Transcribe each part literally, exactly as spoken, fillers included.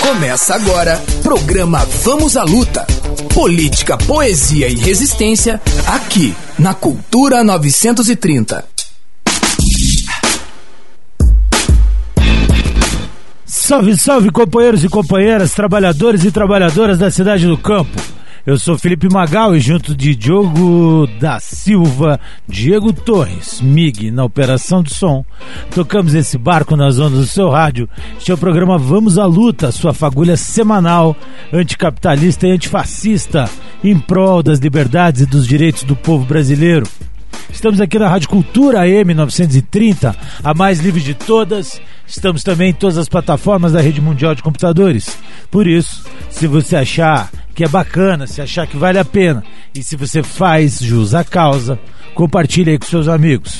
Começa agora, programa Vamos à Luta. Política, poesia e resistência, aqui na Cultura novecentos e trinta. Salve, salve, companheiros e companheiras, trabalhadores e trabalhadoras da cidade do campo. Eu sou Felipe Magal e junto de Diogo da Silva, Diego Torres, Mig, na operação de som, tocamos esse barco nas ondas do seu rádio. Este é o programa Vamos à Luta, sua fagulha semanal, anticapitalista e antifascista, em prol das liberdades e dos direitos do povo brasileiro. Estamos aqui na Rádio Cultura A M novecentos e trinta, a mais livre de todas. Estamos também em todas as plataformas da Rede Mundial de Computadores. Por isso, se você achar que é bacana, se achar que vale a pena e se você faz jus à causa, compartilhe aí com seus amigos.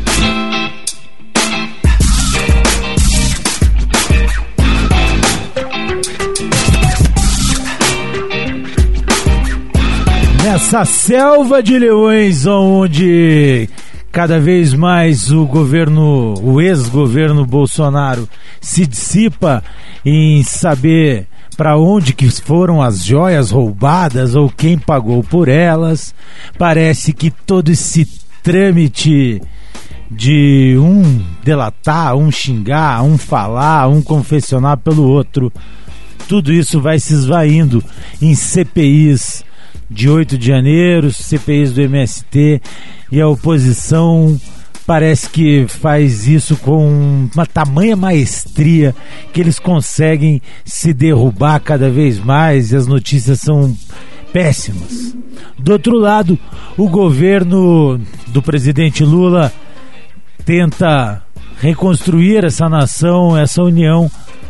Nessa selva de leões, onde cada vez mais o governo, o ex-governo Bolsonaro se dissipa em saber para onde que foram as joias roubadas ou quem pagou por elas, parece que todo esse trâmite de um delatar, um xingar, um falar, um confessionar pelo outro, tudo isso vai se esvaindo em C P Is de oito de janeiro, C P Is do M S T, e a oposição parece que faz isso com uma tamanha maestria que eles conseguem se derrubar cada vez mais e as notícias são péssimas. Do outro lado, o governo do presidente Lula tenta reconstruir essa nação, essa união,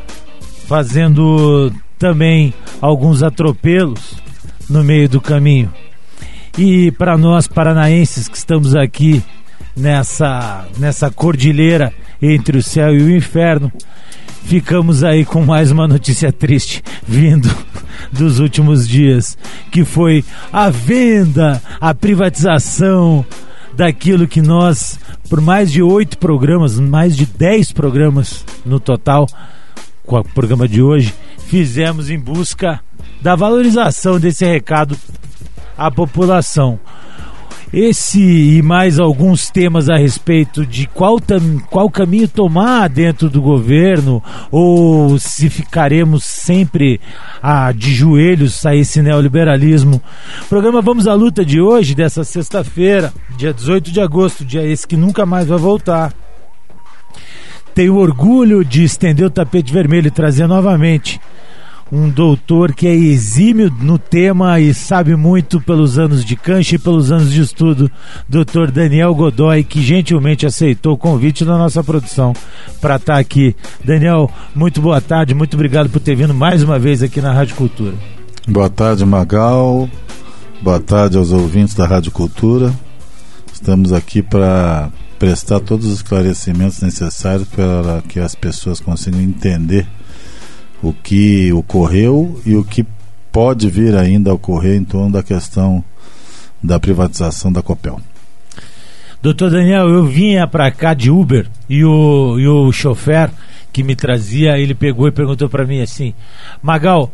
fazendo também alguns atropelos no meio do caminho. E para nós paranaenses que estamos aqui nessa, nessa cordilheira entre o céu e o inferno, ficamos aí com mais uma notícia triste vindo dos últimos dias, que foi a venda, a privatização daquilo que nós, por mais de oito programas, mais de dez programas no total, com o programa de hoje, fizemos em busca da valorização desse recado à população. Esse e mais alguns temas a respeito de qual, tam, qual caminho tomar dentro do governo, ou se ficaremos sempre ah, de joelhos a esse neoliberalismo. Programa Vamos à Luta de hoje, dessa sexta-feira, dia dezoito de agosto, dia esse que nunca mais vai voltar. Tenho orgulho de estender o tapete vermelho e trazer novamente um doutor que é exímio no tema e sabe muito pelos anos de cancha e pelos anos de estudo, doutor Daniel Godoy, que gentilmente aceitou o convite da nossa produção para estar aqui. Daniel, muito boa tarde, muito obrigado por ter vindo mais uma vez aqui na Rádio Cultura. Boa tarde, Magal, boa tarde aos ouvintes da Rádio Cultura. Estamos aqui para prestar todos os esclarecimentos necessários para que as pessoas consigam entender o que ocorreu e o que pode vir ainda a ocorrer em torno da questão da privatização da Copel. Doutor Daniel, eu vinha para cá de Uber e o, e o chofer que me trazia, ele pegou e perguntou para mim assim: Magal,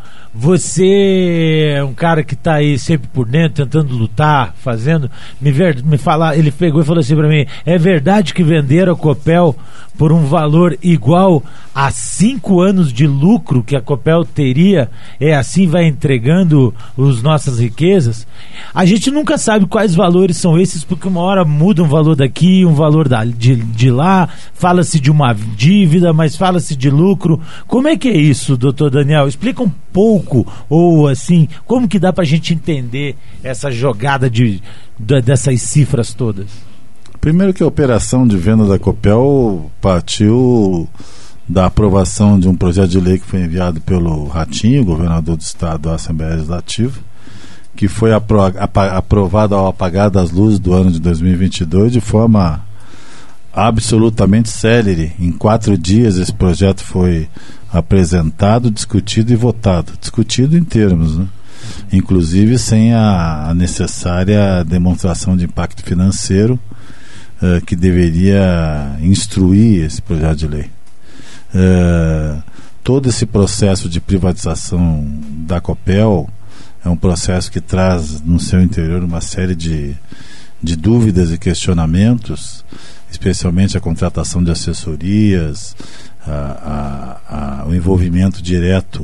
você é um cara que está aí sempre por dentro, tentando lutar, fazendo, me, ver, me falar, ele pegou e falou assim para mim: é verdade que venderam a Copel por um valor igual a cinco anos de lucro que a Copel teria, é assim vai entregando as nossas riquezas? A gente nunca sabe quais valores são esses, porque uma hora muda um valor daqui, um valor da, de, de lá, fala-se de uma dívida, mas fala-se de lucro. Como é que é isso, doutor Daniel? Explica um pouco, ou assim, como que dá pra gente entender essa jogada de, de, dessas cifras todas? Primeiro que a operação de venda da Copel partiu da aprovação de um projeto de lei que foi enviado pelo Ratinho, governador do estado da Assembleia Legislativa, que foi apro- aprovado ao apagar das luzes do ano de dois mil e vinte e dois de forma absolutamente célere. Em quatro dias esse projeto foi apresentado, discutido e votado. Discutido em termos, né? Inclusive sem a, a necessária demonstração de impacto financeiro uh, que deveria instruir esse projeto de lei. Uh, todo esse processo de privatização da Copel é um processo que traz no seu interior uma série de, de dúvidas e questionamentos, especialmente a contratação de assessorias, a, a, a, o envolvimento direto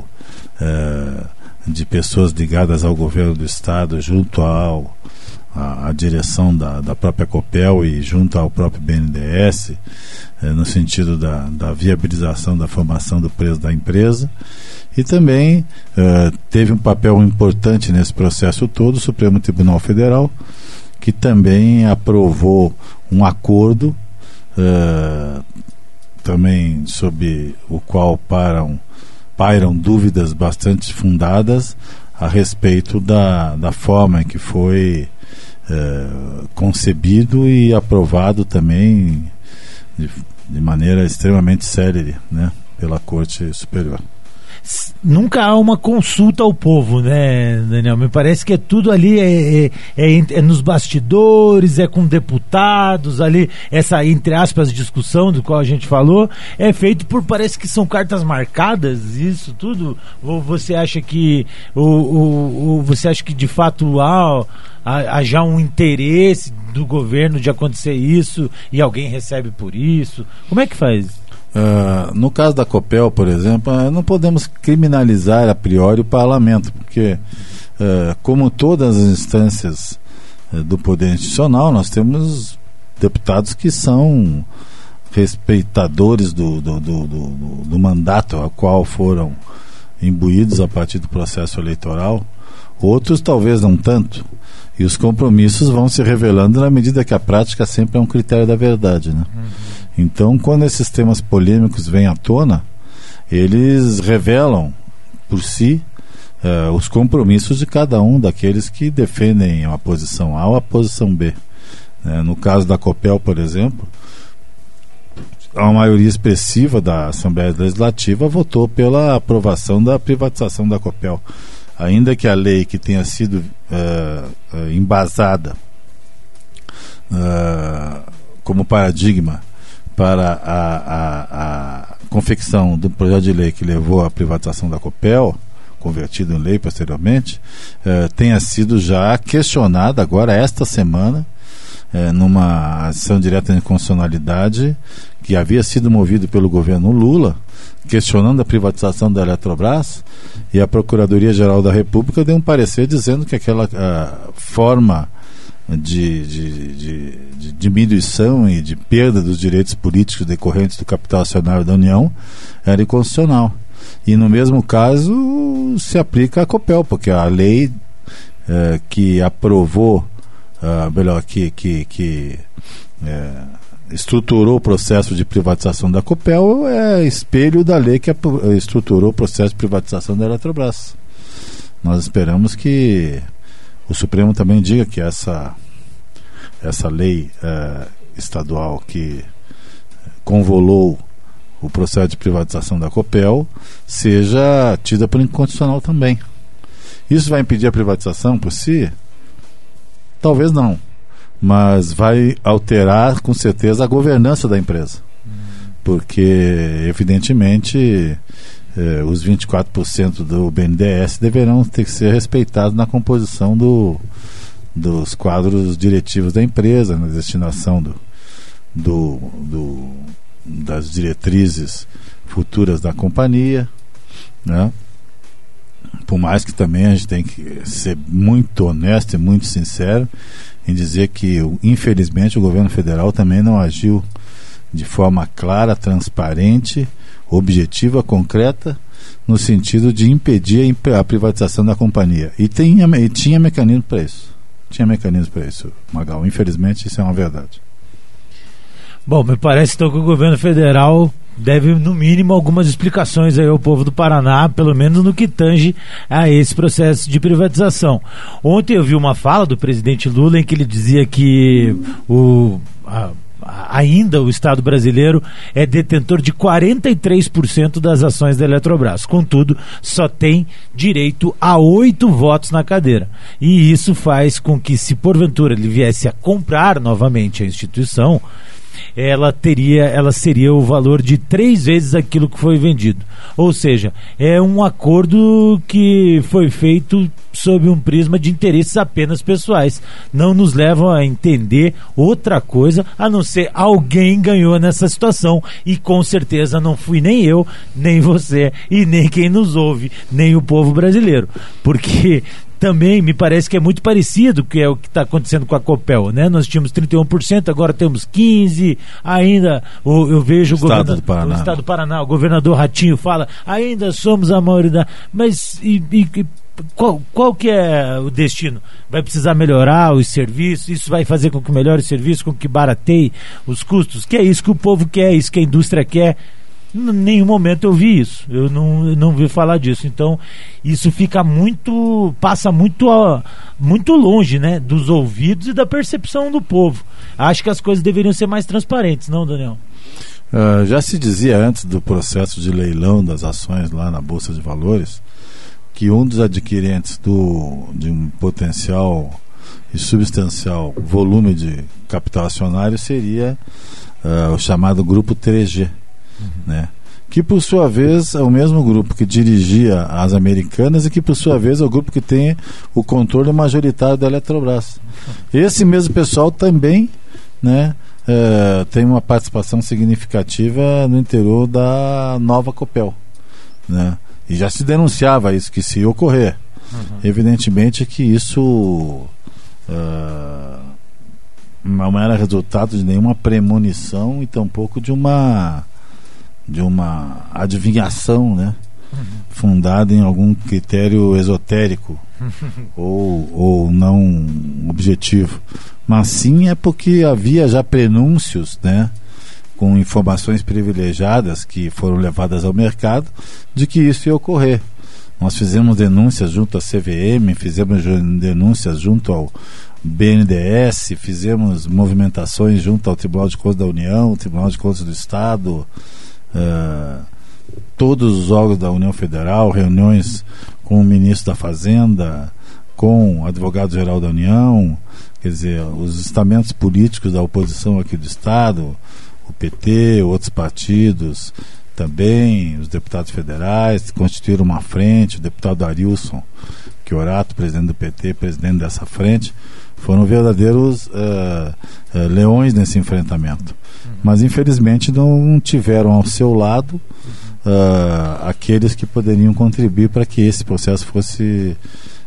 é, de pessoas ligadas ao governo do Estado junto ao, a, a direção da, da própria Copel e junto ao próprio B N D E S, é, no sentido da, da viabilização da formação do preço da empresa. E também é, teve um papel importante nesse processo todo o Supremo Tribunal Federal, que também aprovou um acordo uh, também sobre o qual param, pairam dúvidas bastante fundadas a respeito da, da forma em que foi uh, concebido e aprovado também de, de maneira extremamente célere, né, pela Corte Superior. Nunca há uma consulta ao povo, né, Daniel? Me parece que é tudo ali, é, é, é, é nos bastidores, é com deputados ali, essa, entre aspas, discussão do qual a gente falou, é feito por, parece que são cartas marcadas, isso tudo? Ou você acha que, ou, ou, ou você acha que de fato há, há, há já um interesse do governo de acontecer isso e alguém recebe por isso? Como é que faz? Uh, no caso da Copel, por exemplo, uh, não podemos criminalizar a priori o parlamento, porque, uh, como todas as instâncias uh, do poder institucional, nós temos deputados que são respeitadores do, do, do, do, do mandato ao qual foram imbuídos a partir do processo eleitoral, outros talvez não tanto, e os compromissos vão se revelando na medida que a prática sempre é um critério da verdade, né? Uhum. Então, quando esses temas polêmicos vêm à tona, eles revelam por si uh, os compromissos de cada um daqueles que defendem a posição A ou a posição B. Uh, no caso da Copel, por exemplo, a maioria expressiva da Assembleia Legislativa votou pela aprovação da privatização da Copel, ainda que a lei que tenha sido uh, uh, embasada uh, como paradigma para a, a, a confecção do projeto de lei que levou à privatização da Copel, convertido em lei posteriormente, eh, tenha sido já questionada agora, esta semana, eh, numa ação direta de inconstitucionalidade que havia sido movido pelo governo Lula, questionando a privatização da Eletrobras, e a Procuradoria-Geral da República deu um parecer dizendo que aquela a, forma De, de, de, de diminuição e de perda dos direitos políticos decorrentes do capital acionário da União era inconstitucional. E no mesmo caso se aplica a Copel, porque a lei eh, que aprovou, ah, melhor, que, que, que eh, estruturou o processo de privatização da Copel é espelho da lei que estruturou o processo de privatização da Eletrobras. Nós esperamos que o Supremo também diga que essa, essa lei eh, estadual que convolou o processo de privatização da Copel seja tida por inconstitucional também. Isso vai impedir a privatização por si? Talvez não, mas vai alterar com certeza a governança da empresa, porque evidentemente Eh, os vinte e quatro por cento do B N D E S deverão ter que ser respeitados na composição do, dos quadros diretivos da empresa, na destinação do, do, do, das diretrizes futuras da companhia, né? Por mais que também a gente tem que ser muito honesto e muito sincero em dizer que, infelizmente, o governo federal também não agiu de forma clara, transparente, objetiva, concreta, no sentido de impedir a privatização da companhia. E, tem, e tinha mecanismo para isso. Tinha mecanismo para isso, Magal. Infelizmente, isso é uma verdade. Bom, me parece então que o governo federal deve, no mínimo, algumas explicações aí ao povo do Paraná, pelo menos no que tange a esse processo de privatização. Ontem eu vi uma fala do presidente Lula em que ele dizia que o... A, ainda o Estado brasileiro é detentor de quarenta e três por cento das ações da Eletrobras. Contudo, só tem direito a oito votos na cadeira. E isso faz com que, se porventura ele viesse a comprar novamente a instituição, ela teria, ela seria o valor de três vezes aquilo que foi vendido. Ou seja, é um acordo que foi feito sob um prisma de interesses apenas pessoais. Não nos levam a entender outra coisa, a não ser alguém ganhou nessa situação, e com certeza não fui nem eu, nem você, e nem quem nos ouve, nem o povo brasileiro. Porque também me parece que é muito parecido que é o que está acontecendo com a Copel, né? Nós tínhamos trinta e um por cento, agora temos quinze por cento, ainda o, eu vejo o, Estado governa, o Estado do Paraná, o governador Ratinho fala, ainda somos a maioria, mas e, e, qual, qual que é o destino? Vai precisar melhorar os serviços, isso vai fazer com que melhore os serviços, com que barateie os custos, que é isso que o povo quer, isso que a indústria quer. Em nenhum momento eu vi isso, eu não, eu não vi falar disso. Então isso fica muito, passa muito, ó, muito longe, né, dos ouvidos e da percepção do povo. Acho que as coisas deveriam ser mais transparentes, não, Daniel? Uh, já se dizia antes do processo de leilão das ações lá na Bolsa de Valores que um dos adquirentes do, de um potencial e substancial volume de capital acionário seria uh, o chamado Grupo três G. Uhum. Né? Que por sua vez é o mesmo grupo que dirigia as Americanas e que por sua vez é o grupo que tem o controle majoritário da Eletrobras. Esse mesmo pessoal também, né, é, tem uma participação significativa no interior da nova Copel, né? E já se denunciava isso, que se ocorrer, uhum. evidentemente que isso uh, não era resultado de nenhuma premonição e tampouco de uma de uma adivinhação, né? Uhum. Fundada em algum critério esotérico ou, ou não objetivo, mas sim é porque havia já prenúncios, né, com informações privilegiadas que foram levadas ao mercado de que isso ia ocorrer. Nós fizemos denúncias junto à C V M, fizemos denúncias junto ao B N D E S, fizemos movimentações junto ao Tribunal de Contas da União, Tribunal de Contas do Estado, Uh, todos os órgãos da União Federal, reuniões com o ministro da Fazenda, com o advogado-geral da União, quer dizer, os estamentos políticos da oposição aqui do Estado, o P T, outros partidos também, os deputados federais constituíram uma frente, o deputado Arilson Chiorato, presidente do P T, presidente dessa frente, foram verdadeiros uh, uh, leões nesse enfrentamento. Mas infelizmente não tiveram ao seu lado uh, aqueles que poderiam contribuir para que esse processo fosse,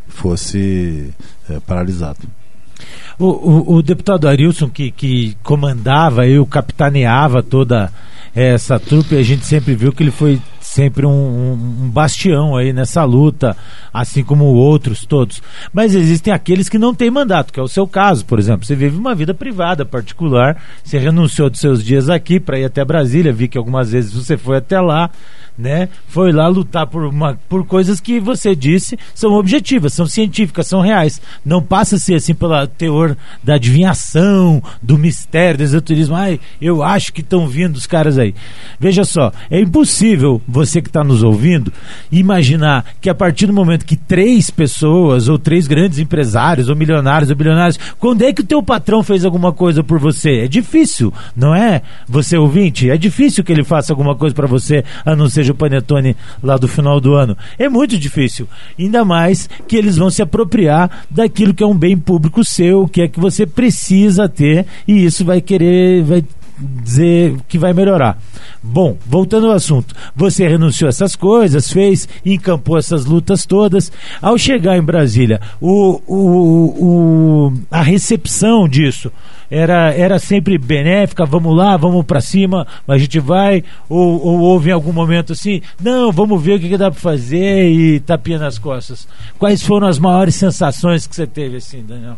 fosse uh, paralisado. O, o, o deputado Arilson, que, que comandava e capitaneava toda essa trupe, a gente sempre viu que ele foi sempre um, um, um bastião aí nessa luta, assim como outros todos. Mas existem aqueles que não têm mandato, que é o seu caso, por exemplo. Você vive uma vida privada, particular, você renunciou dos seus dias aqui para ir até Brasília, vi que algumas vezes você foi até lá, né? Foi lá lutar por, uma, por coisas que você disse são objetivas, são científicas, são reais. Não passa a ser assim pelo teor da adivinhação, do mistério, do esoterismo. Ai, eu acho que estão vindo os caras aí. Veja só, é impossível você que está nos ouvindo imaginar que a partir do momento que três pessoas ou três grandes empresários ou milionários ou bilionários, quando é que o teu patrão fez alguma coisa por você? É difícil, não é? Você ouvinte, é difícil que ele faça alguma coisa para você, a não ser o Panetone lá do final do ano. É muito difícil, ainda mais que eles vão se apropriar daquilo que é um bem público seu, que é que você precisa ter, e isso vai querer, vai dizer que vai melhorar. Bom, voltando ao assunto, você renunciou a essas coisas, fez, encampou essas lutas todas. Ao chegar em Brasília, o, o, o, a recepção disso era, era sempre benéfica, vamos lá, vamos pra cima, a gente vai, ou, ou houve em algum momento assim, não, vamos ver o que, que dá pra fazer e tapinha nas costas. Quais foram as maiores sensações que você teve assim, Daniel?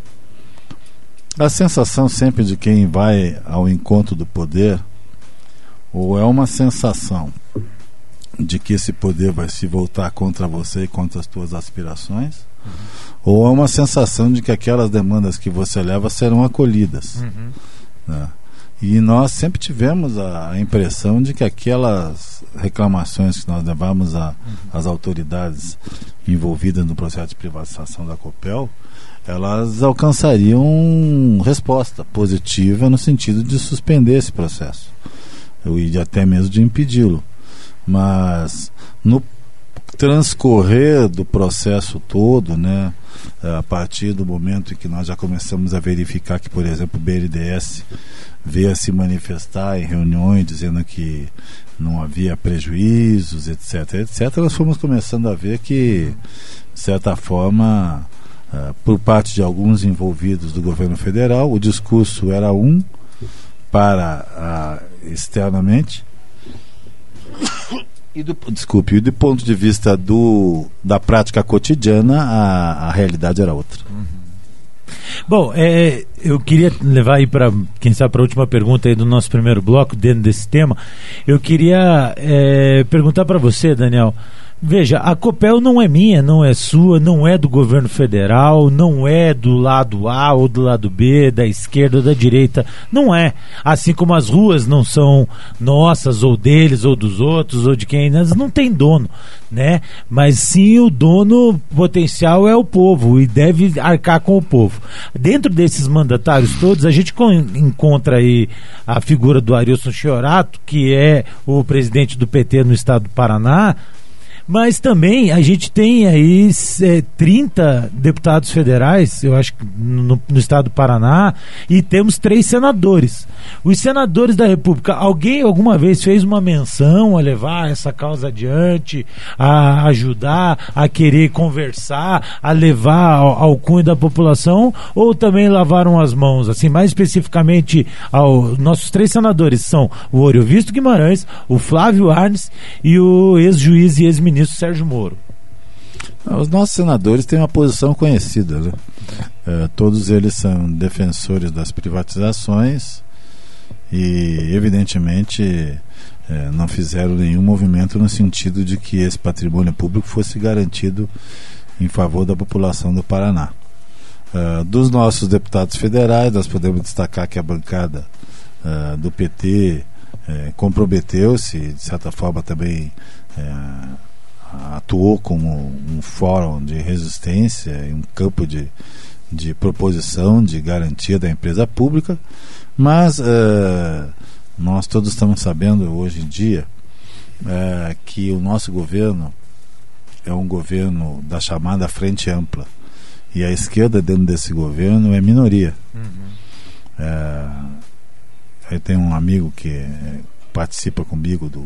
A sensação sempre de quem vai ao encontro do poder, ou é uma sensação de que esse poder vai se voltar contra você e contra as tuas aspirações, uhum. ou é uma sensação de que aquelas demandas que você leva serão acolhidas. Uhum. Né? E nós sempre tivemos a impressão de que aquelas reclamações que nós levamos às uhum. autoridades envolvidas no processo de privatização da Copel, elas alcançariam resposta positiva no sentido de suspender esse processo e até mesmo de impedi-lo. Mas no transcorrer do processo todo, né, a partir do momento em que nós já começamos a verificar que, por exemplo, o B N D E S veio a se manifestar em reuniões dizendo que não havia prejuízos, etc, etc, nós fomos começando a ver que, de certa forma, uh, por parte de alguns envolvidos do governo federal, o discurso era um para uh, externamente e do, desculpe, e do ponto de vista do, da prática cotidiana, a, a realidade era outra. Uhum. Bom, é, eu queria levar aí para, quem sabe, para a última pergunta aí do nosso primeiro bloco, dentro desse tema. Eu queria é, perguntar para você, Daniel. Veja, a Copel não é minha, não é sua, não é do governo federal, não é do lado A ou do lado B, da esquerda ou da direita, não é. Assim como as ruas não são nossas ou deles ou dos outros ou de quem, elas não tem dono, né? Mas sim, o dono potencial é o povo e deve arcar com o povo. Dentro desses mandatários todos, a gente encontra aí a figura do Arilson Chiorato, que é o presidente do P T no estado do Paraná. Mas também a gente tem aí é, trinta deputados federais, eu acho que no, no estado do Paraná, e temos três senadores. Os senadores da República, alguém alguma vez fez uma menção a levar essa causa adiante, a ajudar, a querer conversar, a levar ao, ao cunho da população, ou também lavaram as mãos? Assim, mais especificamente, ao, nossos três senadores são o Oriovisto Guimarães, o Flávio Arnes e o ex-juiz e ex-ministro ministro Sérgio Moro. Os nossos senadores têm uma posição conhecida, né? É, todos eles são defensores das privatizações e, evidentemente, é, não fizeram nenhum movimento no sentido de que esse patrimônio público fosse garantido em favor da população do Paraná. É, dos nossos deputados federais, nós podemos destacar que a bancada é, do P T é, comprometeu-se, de certa forma também é, atuou como um fórum de resistência, um campo de, de proposição, de garantia da empresa pública, mas uh, nós todos estamos sabendo hoje em dia uh, que o nosso governo é um governo da chamada Frente Ampla, e a esquerda dentro desse governo é minoria. Uhum. Uh, aí tem um amigo que uh, participa comigo do,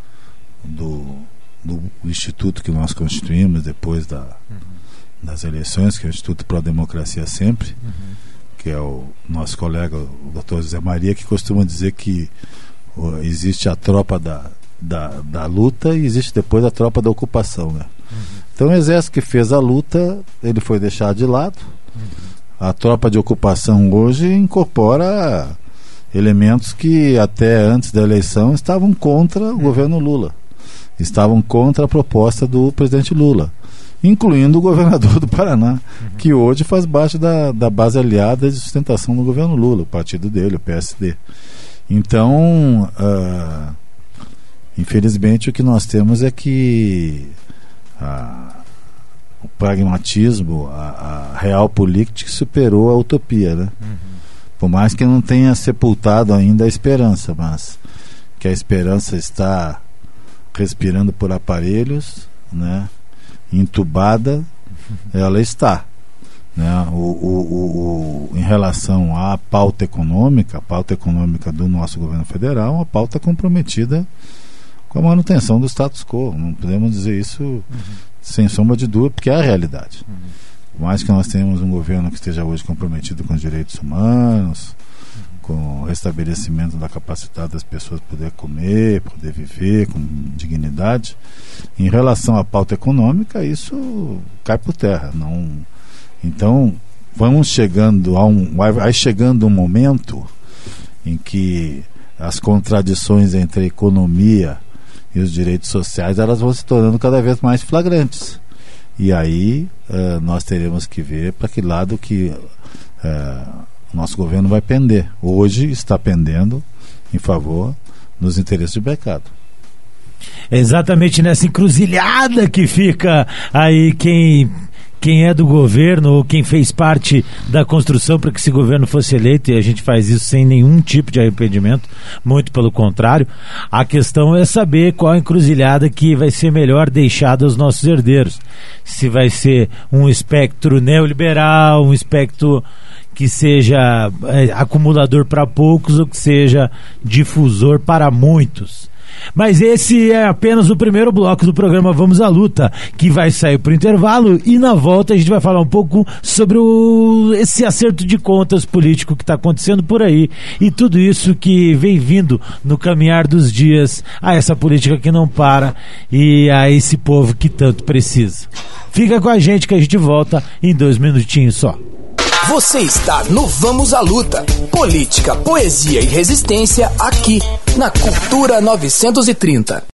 do do instituto que nós constituímos depois da, uhum. das eleições, que é o Instituto Pro Democracia Sempre, uhum. que é o nosso colega, o doutor José Maria, que costuma dizer que uh, existe a tropa da, da, da luta e existe depois a tropa da ocupação, né? Uhum. Então o exército que fez a luta, ele foi deixado de lado. Uhum. A tropa de ocupação hoje incorpora elementos que até antes da eleição estavam contra o uhum. governo Lula. Estavam contra a proposta do presidente Lula, incluindo o governador do Paraná, uhum. que hoje faz parte da, da base aliada de sustentação do governo Lula, o partido dele, o P S D. Então, uh, infelizmente, o que nós temos é que uh, o pragmatismo, a, a real política superou a utopia, né? Uhum. Por mais que não tenha sepultado ainda a esperança, mas que a esperança está respirando por aparelhos, né, entubada, ela está, né, o, o, o, o, em relação à pauta econômica, a pauta econômica do nosso governo federal, uma pauta comprometida com a manutenção do status quo. Não podemos dizer isso uhum. sem sombra de dúvida, porque é a realidade. Uhum. Por mais que nós tenhamos um governo que esteja hoje comprometido com os direitos humanos, com o restabelecimento da capacidade das pessoas poder comer, poder viver com dignidade, em relação à pauta econômica, isso cai por terra. Não... Então, vamos chegando a um, vai chegando um momento em que as contradições entre a economia e os direitos sociais, elas vão se tornando cada vez mais flagrantes. E aí uh, nós teremos que ver para que lado que uh, nosso governo vai pender. Hoje está pendendo em favor dos interesses de mercado. Exatamente nessa encruzilhada que fica aí quem... quem é do governo ou quem fez parte da construção para que esse governo fosse eleito, e a gente faz isso sem nenhum tipo de arrependimento, muito pelo contrário. A questão é saber qual a encruzilhada que vai ser melhor deixada aos nossos herdeiros. Se vai ser um espectro neoliberal, um espectro que seja é, acumulador para poucos ou que seja difusor para muitos. Mas esse é apenas o primeiro bloco do programa Vamos à Luta, que vai sair para o intervalo, e na volta a gente vai falar um pouco sobre o, esse acerto de contas político que está acontecendo por aí e tudo isso que vem vindo no caminhar dos dias a essa política que não para e a esse povo que tanto precisa. Fica com a gente que a gente volta em dois minutinhos só. Você está no Vamos à Luta. Política, poesia e resistência aqui na Cultura novecentos e trinta.